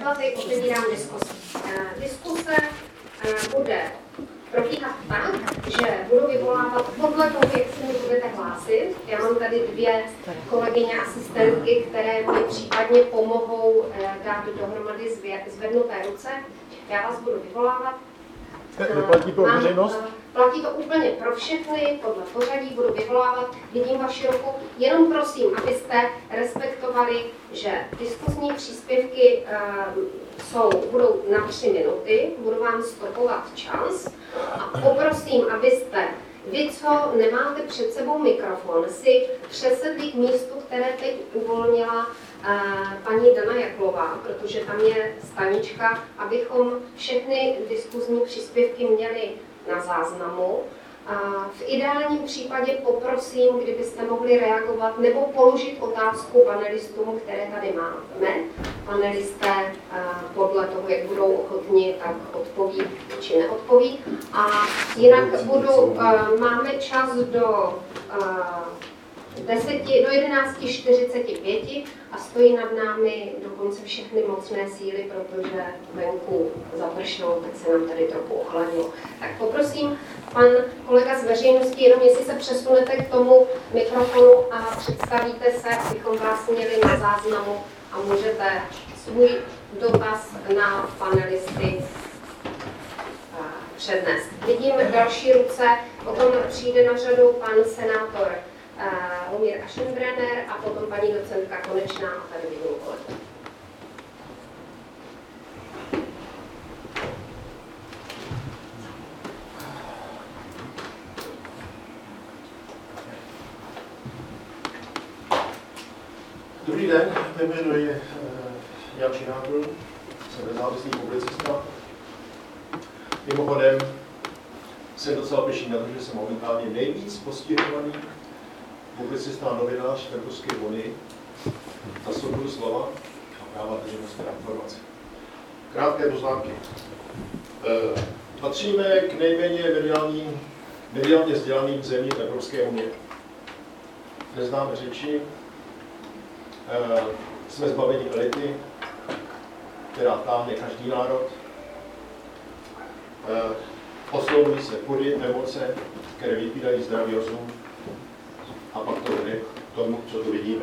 debaty, otevírám diskuse. Diskuse bude probíhat tak, že budu vyvolávat podle toho, jak se mi budete hlásit. Já mám tady 2 kolegyně asistentky, které mi případně pomohou dát dohromady zvednuté ruce. Já vás budu vyvolávat. Neplatí pro veřejnost? Platí to úplně pro všechny, podle pořadí budu vyvolávat, vidím vaši ruku. Jenom prosím, abyste respektovali, že diskusní příspěvky budou na 3 minuty, budu vám stopovat čas a poprosím, abyste vy, co nemáte před sebou mikrofon, si přesedli k místu, které teď uvolnila paní Dana Jaklová, protože tam je stanička, abychom všechny diskuzní příspěvky měli na záznamu. V ideálním případě poprosím, kdybyste mohli reagovat nebo položit otázku panelistům, které tady máme. Panelisté podle toho, jak budou ochotni, tak odpoví či neodpoví. A jinak máme čas do 11:45 a stojí nad námi dokonce všechny mocné síly, protože venku zapršelo, tak se nám tady trochu ochladilo. Tak poprosím, pan kolega z veřejnosti, jenom jestli se přesunete k tomu mikrofonu a představíte se, abychom vás měli na záznamu a můžete svůj dotaz na panelisty přednést. Vidím další ruce, potom přijde na řadu pan senátor Lumír Aschenbrenner a potom paní docentka Konečná a tady vidím kolegu. Dobrý den, jmenuji je Jan Činákl, jsem nezávislý publicista. Mimochodem jsem docela pyšný na to, že jsem momentálně nejvíc postihovaný publicista a novinář v Evropské unii za svobodu slova a práva veřejnosti a informace. Krátké poznámky. Patříme k nejméně mediálně vzdělaným zemím Evropské unie. Neznáme řeči, jsme zbaveni elity, která táhne každý národ. Oslovují se pody, emoce, které vypírají zdravý rozum. A pak to jde k tomu, co tu vidíme.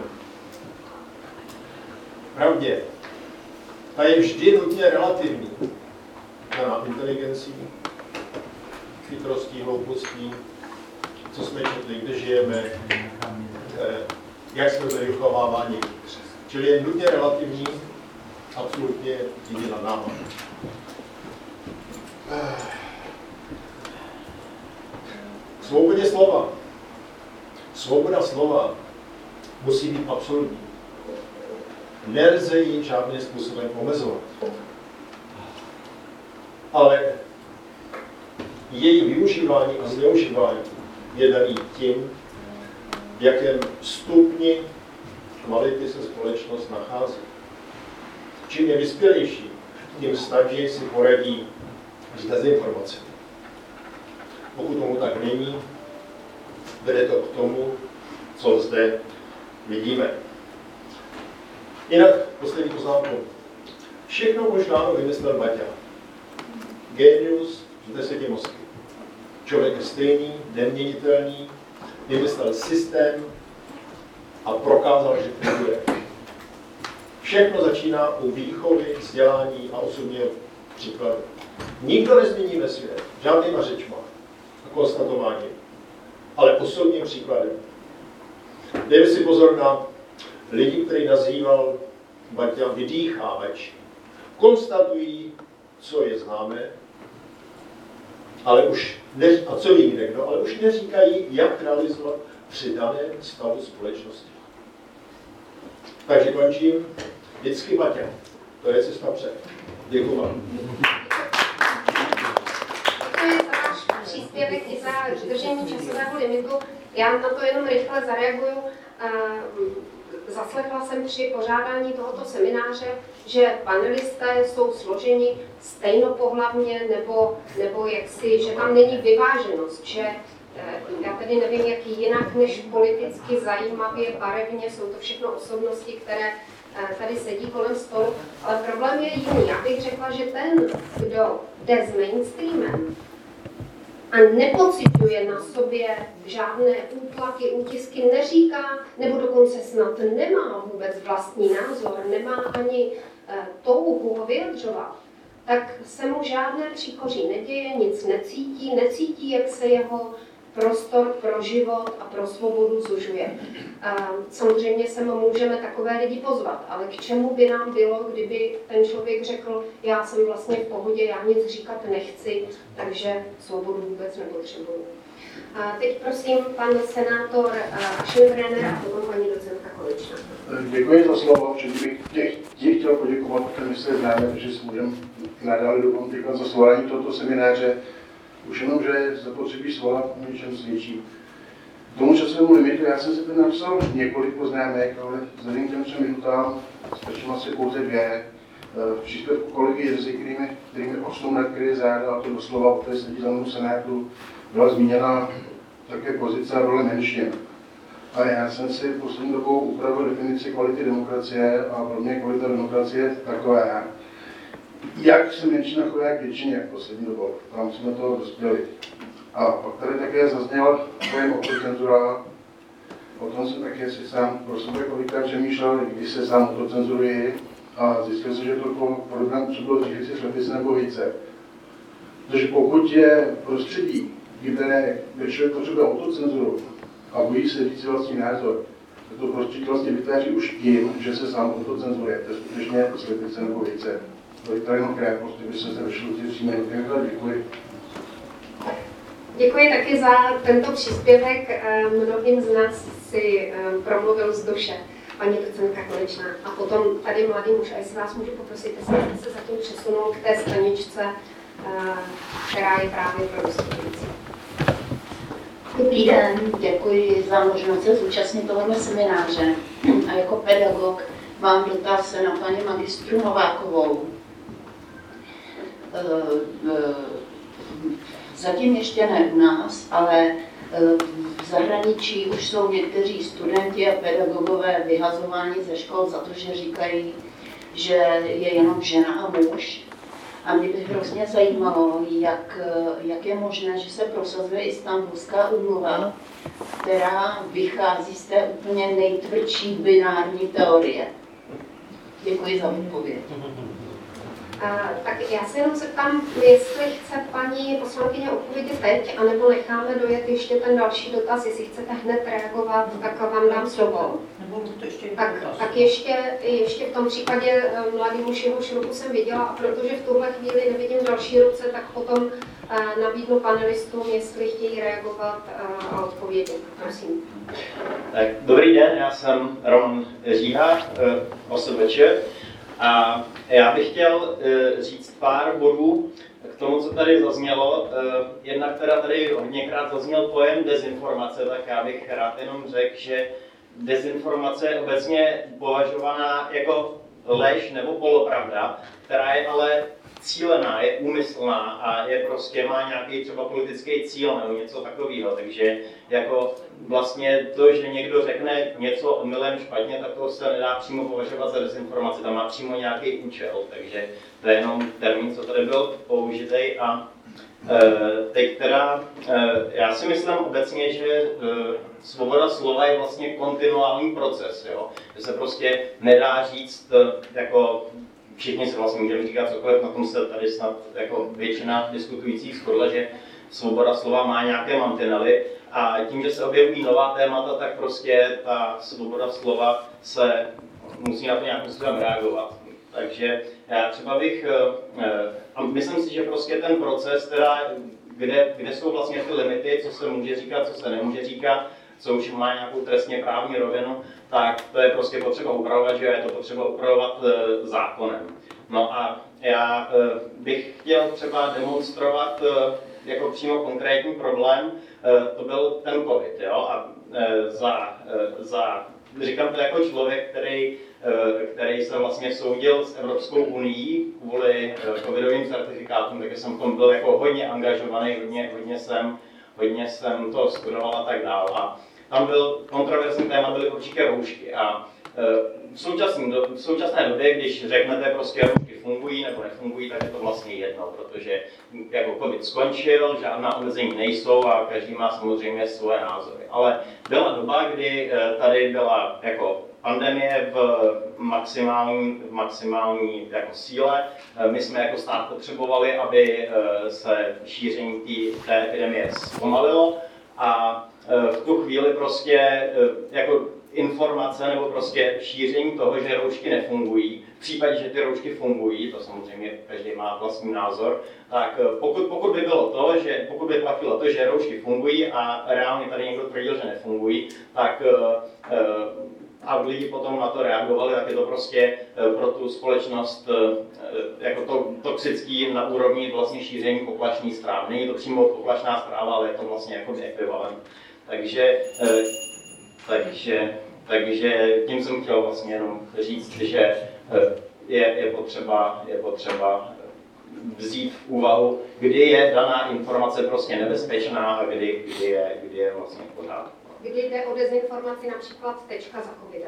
Pravdě, ta je vždy nutně relativní. Daná inteligencí, chytrostí, hloupostí, co jsme četli, kde žijeme, jak jsme byli vychováváni. Čili je nutně relativní, absolutně jde na náma. Svobodě slova. Svoboda slova musí být absolutní. Nelze ji žádným způsobem omezovat. Ale její využívání a zneužívání je daný tím, v jakém stupni kvality se společnost nachází. Čím je vyspělejší, tím snadněji si poradí s dezinformacemi. Pokud tomu tak není, vede to k tomu, co zde vidíme. Jinak, poslední poznámku. Všechno možná vymyslel Baťa. Génius z 10 mozky. Člověk je stejný, neměnitelný, vymyslel systém a prokázal, že funguje. Všechno začíná u výchovy, vzdělání a osobního příkladu. Nikdo nezměníme svět, žádnýma řečma a konstatováním, ale osobním příkladem. Dejme si pozor na lidi, který nazýval Baťa vydýchávač. Konstatují, co je známé, ale už a co ví někdo, ale už neříkají, jak realizovat při daném stavu společnosti. Takže končím. Vždycky Baťa. To je cesta před. Děkuji vám. Děkuji za váš příspěvek i za dodržení časového limitu. Já na to jenom rychle zareaguju. Zaslechla jsem při pořádání tohoto semináře, že panelisté jsou složeni stejnopohlavně nebo jaksi, že tam není vyváženost, že já tedy nevím, jak jinak než politicky zajímavě, barevně, jsou to všechno osobnosti, které tady sedí kolem stolu, ale problém je jiný. Já bych řekla, že ten, kdo jde s mainstreamem a nepociťuje na sobě žádné útlaky, útisky, neříká, nebo dokonce snad nemá vůbec vlastní názor, nemá ani touhu ho vyjadřovat, tak se mu žádné příkoří neděje, nic necítí, jak se jeho prostor pro život a pro svobodu zužuje. Samozřejmě se můžeme takové lidi pozvat, ale k čemu by nám bylo, kdyby ten člověk řekl, já jsem vlastně v pohodě, já nic říkat nechci, takže svobodu vůbec nepotřebuju. Teď prosím pan senátor Aschenbrenner a potom paní docentka Konečná. Děkuji za slovo, že bych chtěl poděkovat, protože se známe, že si můžeme nadále dokončit za svolání tohoto semináře. Už jenom, že zapotřebí svolat něčem svědčí. K tomu časovému limitu já jsem si tady napsal několik poznámek, ale vzhledem k těm 3 minutám stačím asi pouze 2. V příspěvku kolegy Jirzy, kterými osnou nakryje záda, a to doslova, které sedí za mnou v Senátu, byla zmíněna také pozice a role menšin. A já jsem si poslední dobou upravil definici kvality demokracie a pro mě kvalita demokracie je taková, jak se menšina chová k většině v poslední dobou. Tam jsme to dospěli. A pak tady také zazněl pojem autocenzura. O tom jsem také si sám pro sebe kolikrát přemýšlel, když se sám autocenzuruji a zjistil jsem, že to program bylo 30 let nebo více. Protože pokud je prostředí, kde člověk potřebuje autocenzuru a bojí se říct si vlastní názor, tak to prostředí vlastně vytváří už tím, že se sám autocenzuruje. To je skutečně slepice nebo více. To je tady jenom krátkost, kdyby se završil ty 3 minuty. Děkuji. Děkuji taky za tento příspěvek. Mnohým z nás si promluvil z duše paní docentka Konečná. A potom tady mladý muž, a jestli vás můžu poprosit, jestli se zatím přesunul k té staničce, která je právě pro vystupující. Dobrý den, děkuji za možnost se zúčastnit tohoto semináře. A jako pedagog mám dotaz na paní magistru Novákovou. Zatím ještě ne u nás, ale v zahraničí už jsou někteří studenti a pedagogové vyhazováni ze škol za to, že říkají, že je jenom žena a muž. A mě by hrozně zajímalo, jak je možné, že se prosazuje Istanbulská úmluva, která vychází z té úplně nejtvrdší binární teorie. Děkuji za odpověď. Tak já se jenom zeptám, jestli chce paní poslankyně odpovědět teď, anebo necháme dojet ještě ten další dotaz, jestli chcete hned reagovat, tak vám dám slovo. Tak ještě v tom případě mladý muž, jehož ruku jsem viděla, a protože v tuhle chvíli nevidím další ruce, tak potom nabídnu panelistům, jestli chtějí reagovat a odpovědět. Prosím. Tak, dobrý den, já jsem Roman Říha, OSVČ. A já bych chtěl říct pár bodů k tomu, co tady zaznělo. Jednak teda tady hodněkrát zazněl pojem dezinformace, tak já bych rád jenom řekl, že dezinformace je obecně považovaná jako lež nebo polopravda, která je ale cílená, je úmyslná a je prostě má nějaký třeba politický cíl nebo něco takového. Takže jako vlastně to, že někdo řekne něco omylem špatně, tak to se nedá přímo považovat za dezinformaci, tam má přímo nějaký účel. Takže to je jenom termín, co tady byl použitý. A teď teda, já si myslím obecně, že svoboda slova je vlastně kontinuální proces, jo? Že se prostě nedá říct, jako všichni se vlastně můžeme říkat cokoliv, na tom se tady snad jako většina diskutujících shodla, že svoboda slova má nějaké mantinely a tím, že se objevují nová témata, tak prostě ta svoboda slova se musí na to nějakým způsobem reagovat. Takže já třeba bych, a myslím si, že prostě ten proces, teda, kde jsou vlastně ty limity, co se může říkat, co se nemůže říkat, co už má nějakou trestně právní rovinu, tak to je prostě potřeba upravovat, že je to potřeba upravovat zákonem. No a já bych chtěl třeba demonstrovat jako přímo konkrétní problém, to byl ten COVID, jo, a říkám to jako člověk, který se vlastně soudil s Evropskou unií kvůli covidovým certifikátům, takže jsem v tom byl jako hodně angažovaný, hodně jsem to studoval a tak dále. A tam byl kontroverzní téma, byly určitě roušky. A v současné době, když řeknete prostě roušky fungují nebo nefungují, tak je to vlastně jedno, protože jako covid skončil, žádná omezení nejsou a každý má samozřejmě svoje názory. Ale byla doba, kdy tady byla jako pandemie v maximální jako síle. My jsme jako stát potřebovali, aby se šíření té epidemie zpomalilo a v tu chvíli prostě jako informace nebo prostě šíření toho, že roušky nefungují, v případě, že ty roušky fungují, to samozřejmě každý má vlastní názor, tak pokud by bylo to, že pokud by platilo to, že roušky fungují a reálně tady někdo tvrdil, že nefungují, tak a lidi potom na to reagovali, tak je to prostě pro tu společnost jako to toxický na úrovni vlastně šíření poplašné zprávy. Není to přímo poplašná zpráva, ale je to vlastně jako ekvivalent. Takže tím jsem chtěl vlastně jenom říct, že je potřeba vzít v úvahu, kdy je daná informace prostě nebezpečná a kdy je vlastně v pořádku. Kdy jde o dezinformaci, například tečka za covidem.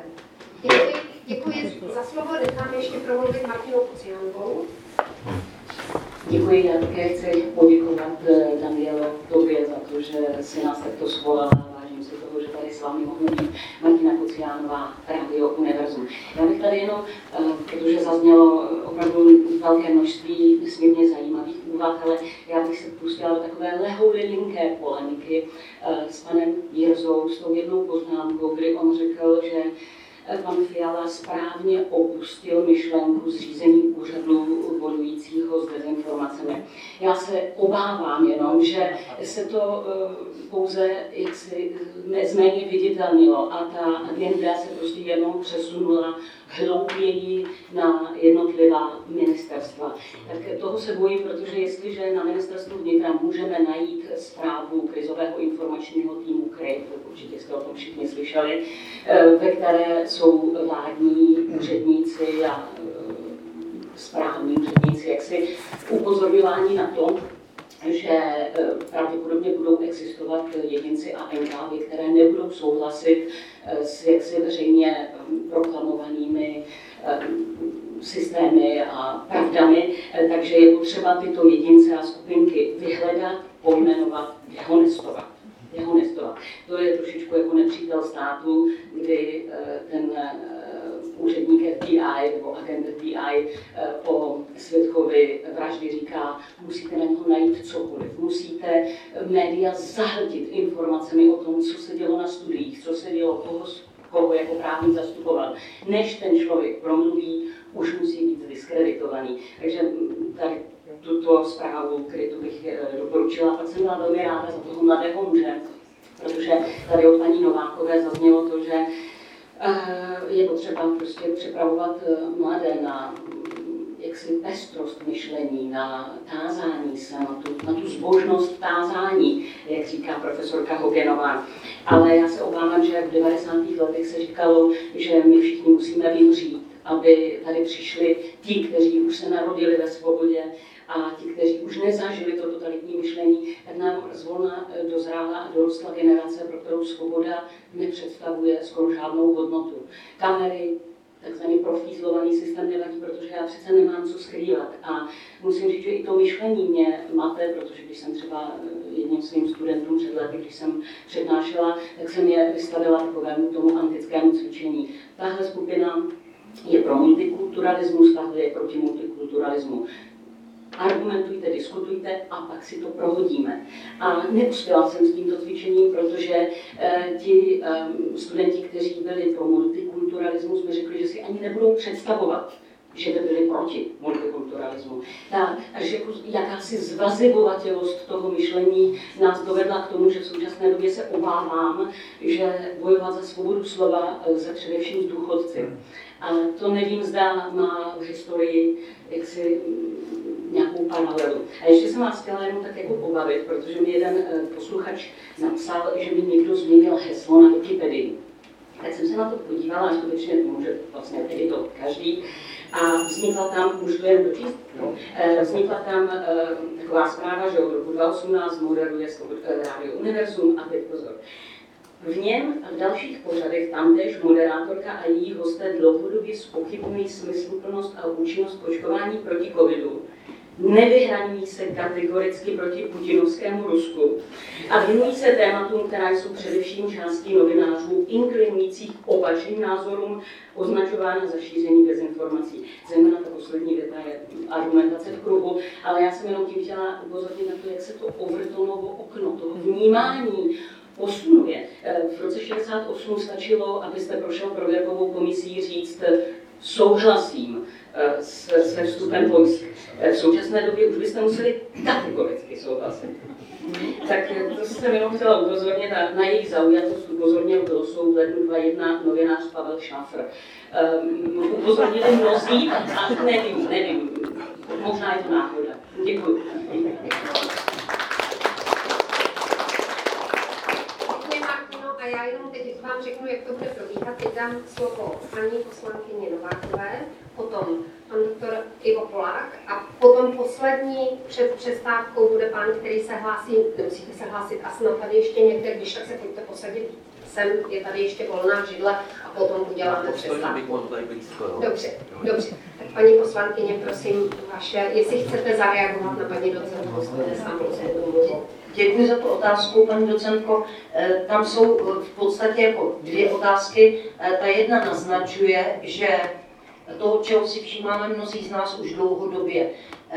Děkuji za slovo, nechám ještě promluvit Martinu Kocianovou. Děkuji, já také chci poděkovat Danielo tobě za to, že si nás takto svolala. Vážím si toho, že tady s vámi mohla být Martina Kocianová, Radio Univerzum. Já bych tady jenom, protože zaznělo opravdu velké množství nesmírně zajímavých úvah, ale já bych se pustila do takové lehoulilinké polemiky s panem Jirzou, s tou jednou poznámkou, kdy on řekl, že pan Fiala správně opustil myšlenku zřízení úřadu bojujícího s dezinformacemi. Já se obávám jenom, že se to pouze jaksi méně viditelnilo a ta agenda se prostě jenom přesunula hlouběji na jednotlivá ministerstva. Tak toho se bojím, protože jestliže na ministerstvu vnitra můžeme najít zprávu krizového informačního týmu KRIP, určitě jste o tom všichni slyšeli, ve které jsou vládní úředníci a správní úředníci jaksi upozorňováni na to, že pravděpodobně budou existovat jedinci a enkávy, které nebudou souhlasit s jaksi veřejně proklamovanými systémy a pravdami, takže je potřeba tyto jedince a skupinky vyhledat, pojmenovat, dehonestovat. To je trošičku jako nepřítel státu, kdy ten úředník FBI nebo agent FBI o svědkovi vraždy říká, musíte na něho najít cokoliv, musíte média zahltit informacemi o tom, co se dělo na studiích, co se dělo, koho jako právník zastupoval. Než ten člověk promluví, už musí být diskreditovaný. Takže tady tuto zprávu, kterou bych doporučila, pak jsem byla velmi ráda za toho mladého muže, protože tady od paní Novákové zaznělo to, že je potřeba prostě připravovat mladé na jaksi pestrost myšlení, na tázání se, na tu zbožnost tázání, jak říká profesorka Hogenová. Ale já se obávám, že v 90. letech se říkalo, že my všichni musíme vymřít, aby tady přišli ti, kteří už se narodili ve svobodě a ti, kteří už nezažili to totalitní myšlení, tak nám zvolna dozrála a dorostla generace, pro kterou svoboda nepředstavuje skoro žádnou hodnotu. Kamery, takzvaný profízlovaný systém nevadí, protože já přece nemám co skrývat. A musím říct, že i to myšlení mě mate, protože když jsem třeba jedním svým studentům před lety, když jsem přednášela, tak jsem je vystavila takovému tomu antickému cvičení. Tahle skupina je pro multikulturalismus, tahle je proti multikulturalismu. Argumentujte, diskutujte a pak si to prohodíme. A neuspěla jsem s tímto cvičením, protože ti studenti, kteří byli pro multikulturalismus, mi řekli, že si ani nebudou představovat, že by byli proti multikulturalismu. Až jako jakási zvazivovatelost toho myšlení nás dovedla k tomu, že v současné době se obávám, že bojovat za svobodu slova lze především s důchodci. A to nevím, zda má v historii jaksi nějakou paralelu. A ještě jsem vás chtěla jenom tak jako pobavit, protože mi jeden posluchač napsal, že mi někdo změnil heslo na Wikipedii. Tak jsem se na to podívala a skutečně může vlastně tedy to každý. A vznikla tam, můžu to jen dočíst, vznikla tam taková zpráva, že od roku 2018 moderuje Radio Univerzum a teď pozor. V něm a v dalších pořadech tamtéž moderátorka a její hosté dlouhodobě zpochybňují smysluplnost a účinnost očkování proti covidu, nevyhraňují se kategoricky proti putinovskému Rusku a věnují se tématům, která jsou především částí novinářů inklinujících opačným názorům, označována za šíření dezinformací. Zejména ta poslední věta je argumentace v kruhu, ale já jsem jenom tím chtěla upozornit na to, jak se to Overtonovo okno toho vnímání posunuje. V roce 68 stačilo, abyste prošel prověrkovou komisí říct souhlasím se vstupem vojsk. V současné době už byste museli kategoricky souhlasit. Tak to jsem jenom chtěla upozornit a na jejich zaujatost upozornil Glosou v lednu 2001 novinář Pavel Šafr. Upozornili mnozí a nevím, možná je to náhoda. Děkuji. A já jenom teď vám řeknu, jak to bude probíhat. Teď dám slovo paní poslankyni Novákové, potom pan doktor Ivo Polák a potom poslední před přestávkou bude pán, který se hlásí, nemusíte se hlásit a snad tady ještě někde, když tak se pojďte posadit sem, je tady ještě volná židle a potom uděláme přestávku. Dobře. Tak paní poslankyně, prosím, vaše, jestli chcete zareagovat na paní docentku, jste samozřejmě. Děkuji za tu otázku, paní docentko. Tam jsou v podstatě jako dvě otázky. Ta jedna naznačuje, že toho, čeho si všímáme mnozí z nás už dlouhodobě,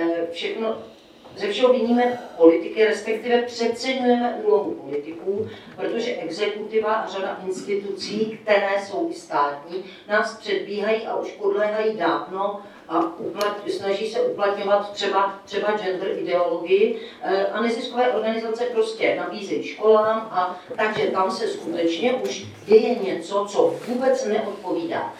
ze všeho viníme politiky, respektive přeceňujeme úlohu politiků, protože exekutiva a řada institucí, které jsou i státní, nás předbíhají a už podléhají dávno a snaží se uplatňovat třeba gender ideologii a neziskové organizace prostě nabízejí školám a takže tam se skutečně už děje něco, co vůbec neodpovídá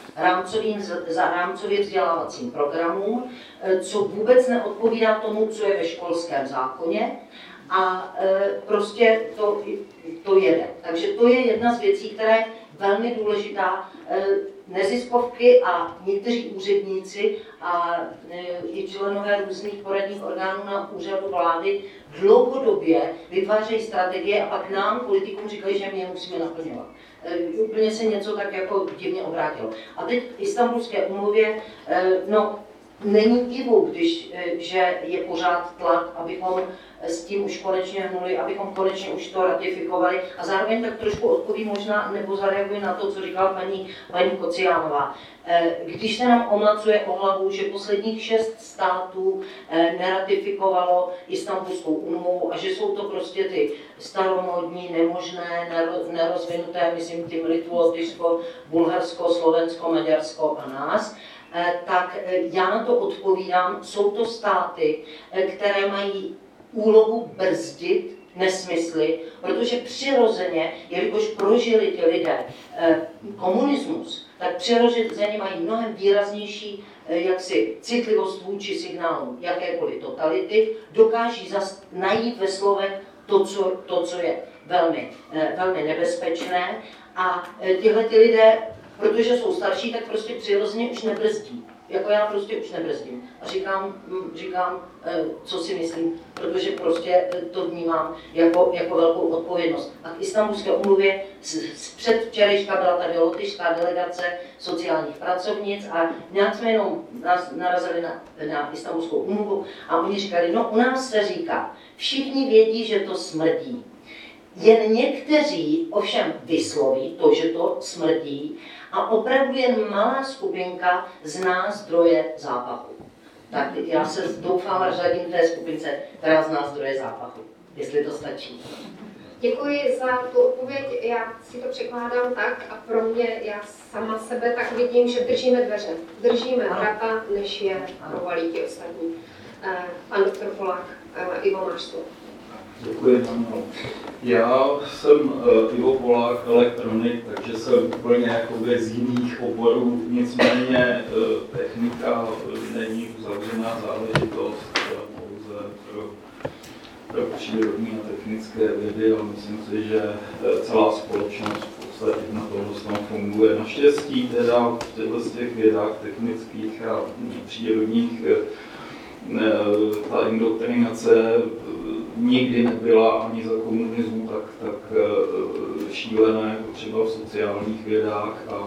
rámcově vzdělávacím programům, co vůbec neodpovídá tomu, co je ve školském zákoně a prostě to jede. Takže to je jedna z věcí, která je velmi důležitá. Neziskovky a někteří úředníci a i členové různých poradních orgánů na úřadu vlády dlouhodobě vytvářejí strategie a pak nám, politikům, říkají, že my je musíme naplňovat. Úplně se něco tak jako divně obrátilo. A teď v Istanbulské úmluvě, není divu, že je pořád tlak, abychom s tím už konečně hnuli, abychom konečně už to ratifikovali a zároveň tak trošku odpovím možná, nebo zareaguji na to, co říkala paní Kociánová. Když se nám omlacuje o hlavu, že posledních 6 států neratifikovalo Istanbulskou úmluvu a že jsou to prostě ty staromódní, nemožné, nerozvinuté, myslím tím Litvu, Lotyšsko, Bulharsko, Slovensko, Maďarsko a nás, tak já na to odpovídám, jsou to státy, které mají úlohu brzdit nesmysly, protože přirozeně, jelikož prožili ti lidé komunismus, tak přirozeně mají mnohem výraznější citlivost vůči signálům jakékoliv totality, dokáží najít ve slovech to, co je velmi nebezpečné a tihle lidé, protože jsou starší, tak prostě přirozeně už nebrzdí. Jako já prostě už nebrzdím. A říkám, co si myslím, protože prostě to vnímám jako velkou odpovědnost. A k Istanbulské úmluvě předvčerejška byla tady lotyšská delegace sociálních pracovnic a nějak jsme jenom narazili na Istanbulskou úmluvu a oni říkali, u nás se říká, všichni vědí, že to smrdí. Jen někteří ovšem vysloví to, že to smrdí, a opravdu jen malá skupinka zná zdroje zápachu. Tak já se doufám řadím té skupince, která zná zdroje zápachu, jestli to stačí. Děkuji za tu odpověď, já si to překládám tak a pro mě, já sama sebe tak vidím, že držíme dveře, držíme vrata, než je provalí ti ostatní. Pan doktor Polák, Ivo, máš slovo. Děkuji, já jsem Ivo Polák, elektronik, takže jsem úplně jakoby z jiných oborů, nicméně technika není uzavřená záležitost pouze pro přírodní a technické vědy a myslím si, že celá společnost v podstatě na tomhle funguje. Naštěstí teda v těch vědách technických a přírodních ta indoktrinace nikdy nebyla ani za komunismu tak šílené, jako třeba v sociálních vědách a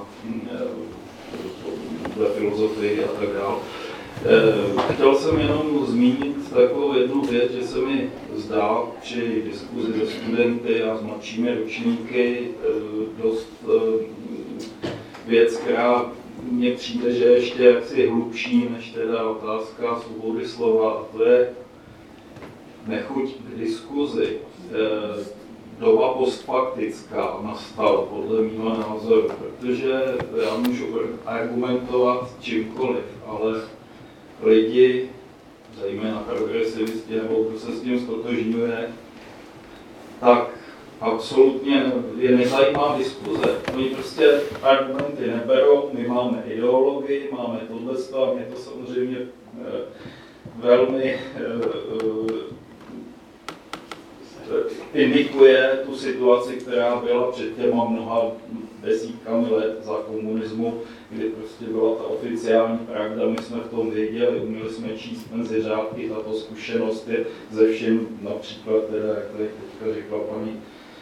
ve filozofii a tak dále. Chtěl jsem jenom zmínit takovou jednu věc, že se mi zdá při diskuzi se studenty a s mladšími ročníky dost věc, která mně přijde, že ještě jaksi hlubší než teda otázka svobody slova, a to je nechuť k diskuzi. Doba postfaktická nastala podle mého názoru, protože já můžu argumentovat čímkoliv, ale lidi, zejména progresivisti nebo kdo se s tím ztotožňuje, tak absolutně je nezajímá diskuze. Oni prostě argumenty neberou, my máme ideologii, máme tohle a mě to samozřejmě velmi indikuje tu situaci, která byla před těma mnoha desítkami let za komunismu, kdy prostě byla ta oficiální pravda, my jsme v tom věděli, uměli jsme číst mezi řádky, tato zkušenost je ze všem, například teda, jak tady teďka řekla paní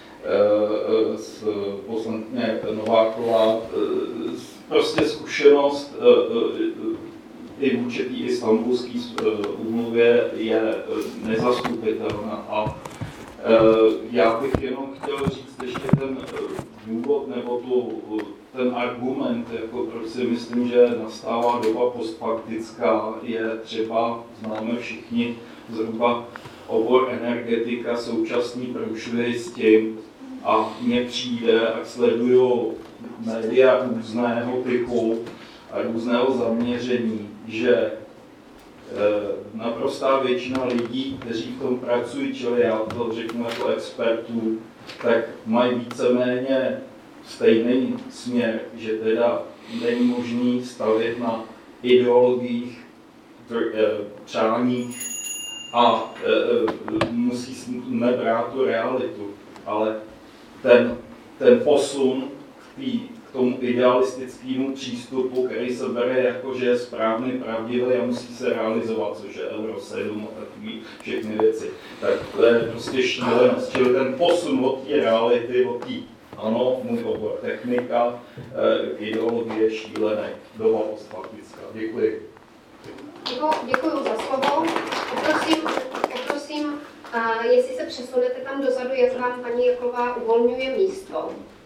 poslankyně Nováková, prostě zkušenost i vůči té istanbulské úmluvě je nezastupitelná. A já bych jenom chtěl říct ještě ten důvod nebo ten argument, jako proč si myslím, že nastává doba postfaktická, je třeba, známe všichni zhruba obor energetika, současný průšvih s tím, a mně přijde, a sleduju média různého typu a různého zaměření, že naprostá většina lidí, kteří v tom pracují, čili já to řeknu jako expertů, tak mají víceméně stejný směr, že teda není možný stavět na ideologiích, přáních a musíme brát tu realitu. Ale ten posun k tomu idealistickému přístupu, který se bere jako, že je správný, pravdivý a musí se realizovat, což je Euro 7 a takový všechny věci. Tak to je prostě šílenost, čili ten posun od té reality, od té, ano, můj obor technika, ideologie šílené, doba postfaktická. Děkuji. Děkuji za slovo. Poprosím, jestli se přesunete tam dozadu, jak vám paní Jaklová uvolňuje místo.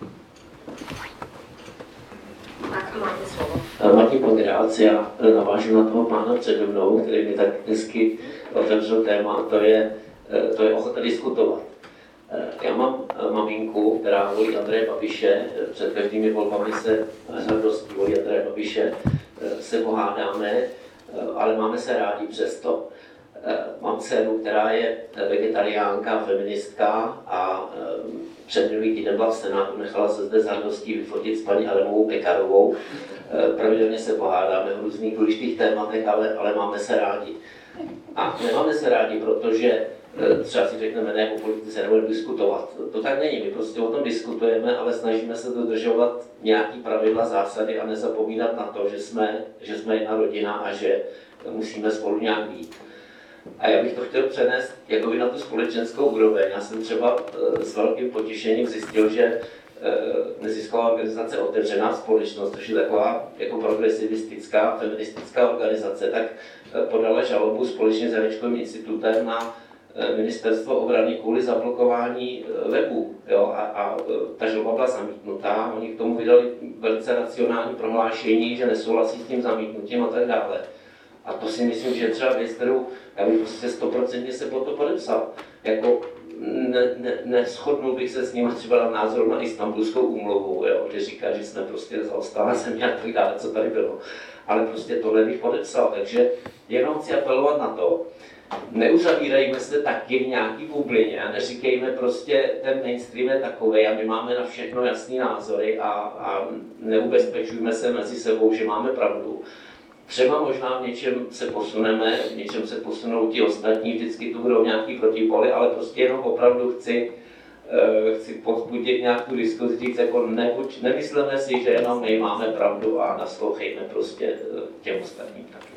Tak a máte slovo. Martin Pondrácz, já navážu na toho pána přede mnou, který mi tak hezky otevřel téma, a to je ochota diskutovat. Já mám maminku, která volí Andreje Babiše, před každými volbami se s hrdostí volí Andreje Babiše, se pohádáme, ale máme se rádi přesto. Mám dceru, která je vegetariánka, feministka a před minulý týden byla v Senátu, nechala se zde s hrdostí vyfotit s paní Adamovou Pekarovou. Pravidelně se pohádáme o různých důležitých tématech, ale máme se rádi. A nemáme se rádi, protože třeba si řekneme, ne, o politice nebudeme diskutovat. To tak není, my prostě o tom diskutujeme, ale snažíme se dodržovat nějaký pravidla, zásady a nezapomínat na to, že jsme jedna rodina a že musíme spolu nějak být. A já bych to chtěl přenést jakoby na tu společenskou úroveň. Já jsem třeba s velkým potěšením zjistil, že nezisková organizace Otevřená společnost, což je taková jako progresivistická, feministická organizace, tak podala žalobu společně s Janečkovým institutem na ministerstvo obrany kvůli zablokování webu. Jo? A ta žaloba byla zamítnutá. Oni k tomu vydali velice racionální prohlášení, že nesouhlasí s tím zamítnutím a tak dále. A to si myslím, že třeba věc, kterou já bych prostě 100% se po to podepsal. Jako neshodnul bych se s nimi třeba na názoru na Istanbulskou úmluvu, jo, kde říká, že jsme prostě zaostalá země a tak dále, co tady bylo. Ale prostě tohle bych podepsal, takže jenom chci apelovat na to, neuzavírejme se taky v nějaký bublině a neříkejme prostě, ten mainstream je takovej a my máme na všechno jasný názory a neubezpečujme se mezi sebou, že máme pravdu. Třeba možná v něčem se posuneme, v něčem se posunou ti ostatní, vždycky tu budou nějaký protipoly, ale prostě jenom opravdu chci povzbudit nějakou diskuzi, říct jako nemysleme si, že jenom my máme pravdu a naslouchejme prostě těm ostatním taky.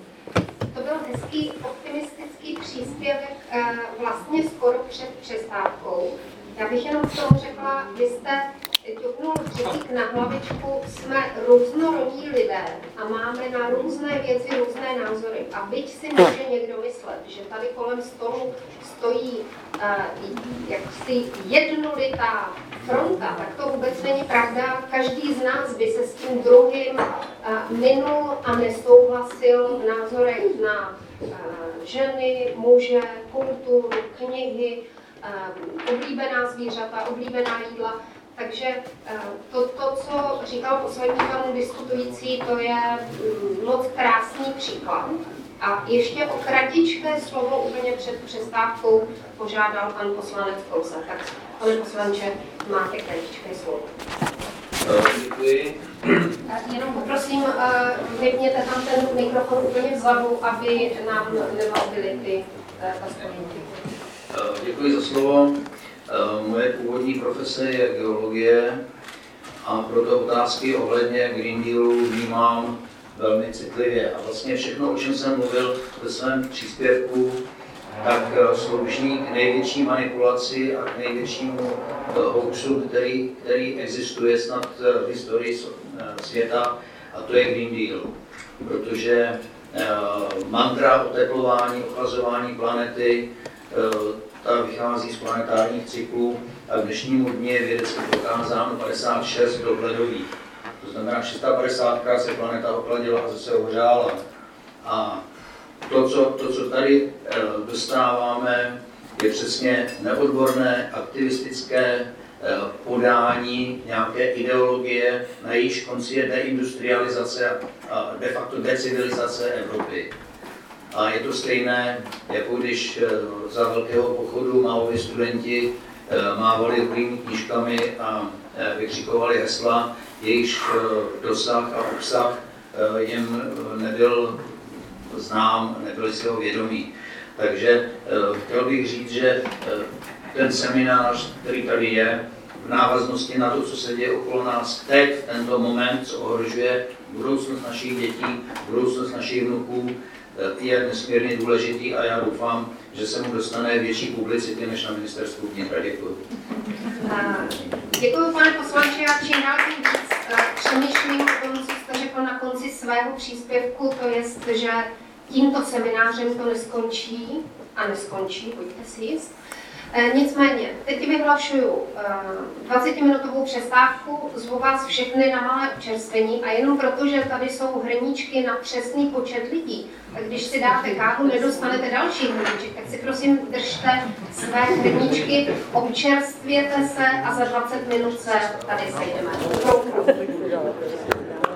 To byl hezký optimistický příspěvek vlastně skoro před přestávkou. Já bych jenom k tomu řekla, vy jste ťuknul křitík na hlavičku, jsme různorodí lidé a máme na různé věci různé názory. A byť si může někdo myslet, že tady kolem stolu stojí jaksi jednolitá fronta, tak to vůbec není pravda. Každý z nás by se s tím druhým minul a nesouhlasil v názorech na ženy, muže, kulturu, knihy, oblíbená zvířata, oblíbená jídla. Takže to, co říkal poslední pan diskutující, to je moc krásný příklad. A ještě o kratičké slovo úplně před přestávkou požádal pan poslanec Kousa. Tak, pane poslanče, máte kratičké slovo. Děkuji. Jenom poprosím, vypněte tam ten mikrofon úplně vzadu, aby nám nevadily ty pastovinky. Děkuji za slovo. Moje původní profese je geologie a proto otázky ohledně Green Dealu vnímám velmi citlivě. A vlastně všechno, o čem jsem mluvil ve svém příspěvku, tak slouží k největší manipulaci a k největšímu hoaxu, který existuje snad v historii světa, a to je Green Deal. Protože mantra oteplování, ochlazování planety, ta vychází z planetárních cyklů a k dnešnímu dni je vědecky prokázáno 56 dohledových. To znamená, 650krát se planeta ochladila a zase ohřála. A to, co tady dostáváme, je přesně neodborné, aktivistické podání nějaké ideologie, na jejíž konci je deindustrializace a de facto decivilizace Evropy. A je to stejné, jako když za velkého pochodu Maovi studenti mávali rukými knížkami a vykřikovali hesla, jejichž dosah a obsah jim nebyl znám, nebyli si ho vědomí. Takže chtěl bych říct, že ten seminář, který tady je, v návaznosti na to, co se děje okolo nás teď, v tento moment, co ohrožuje budoucnost našich dětí, budoucnost našich vnuků, je nesmírně důležitý a já doufám, že se mu dostane větší publicity než na ministerstvu vnitra. Děkuji. Děkuji, pane poslanče. Já čím dál tím víc přemýšlím o tom, co jste řekl na konci svého příspěvku, to je, že tímto seminářem to neskončí a neskončí, buďte si jist. Nicméně, teď vyhlašuju 20-minutovou přestávku, zvu vás všechny na malé občerstvení a jenom proto, že tady jsou hrníčky na přesný počet lidí, tak když si dáte kávu, nedostanete další hrníček, tak si prosím držte své hrníčky, občerstvěte se a za 20 minut se tady sejdeme.